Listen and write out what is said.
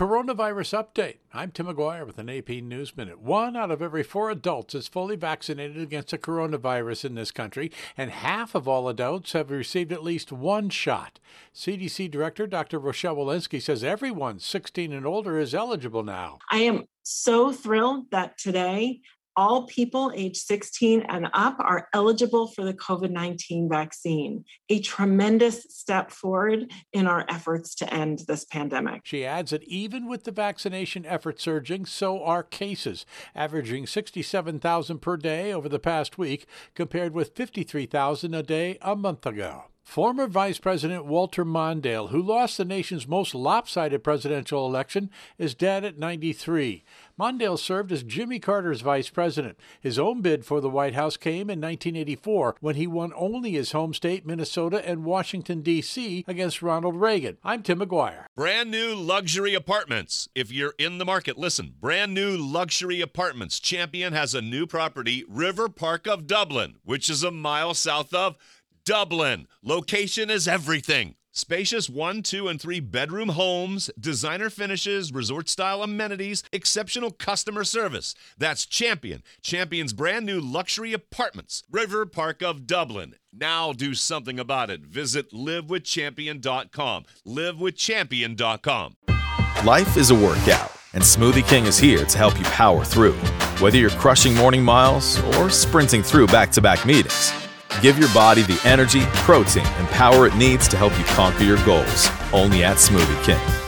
coronavirus update. I'm Tim McGuire with an AP News Minute. 1 out of every 4 adults is fully vaccinated against the coronavirus in this country, and half of all adults have received at least one shot. CDC Director Dr. Rochelle Walensky says everyone 16 and older is eligible now. I am so thrilled that today all people age 16 and up are eligible for the COVID-19 vaccine, a tremendous step forward in our efforts to end this pandemic. She adds that even with the vaccination effort surging, so are cases, averaging 67,000 per day over the past week, compared with 53,000 a day a month ago. Former Vice President Walter Mondale, who lost the nation's most lopsided presidential election, is dead at 93. Mondale served as Jimmy Carter's vice president. His own bid for the White House came in 1984, when he won only his home state, Minnesota, and Washington, D.C. against Ronald Reagan. I'm Tim McGuire. Brand new luxury apartments. If you're in the market, listen. Brand new luxury apartments. Champion has a new property, River Park of Dublin, which is a mile south of Dublin. Location is everything. Spacious 1, 2, and 3 bedroom homes, designer finishes, resort-style amenities, exceptional customer service. That's Champion. Champion's brand new luxury apartments. River Park of Dublin. Now do something about it. Visit livewithchampion.com. Livewithchampion.com. Life is a workout, and Smoothie King is here to help you power through. Whether you're crushing morning miles or sprinting through back-to-back meetings, give your body the energy, protein, and power it needs to help you conquer your goals. Only at Smoothie King.